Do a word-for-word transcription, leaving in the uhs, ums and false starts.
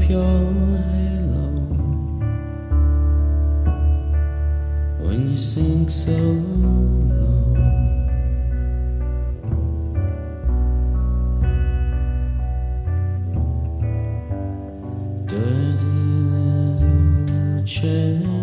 your halo when you sink so low. Dirty little chair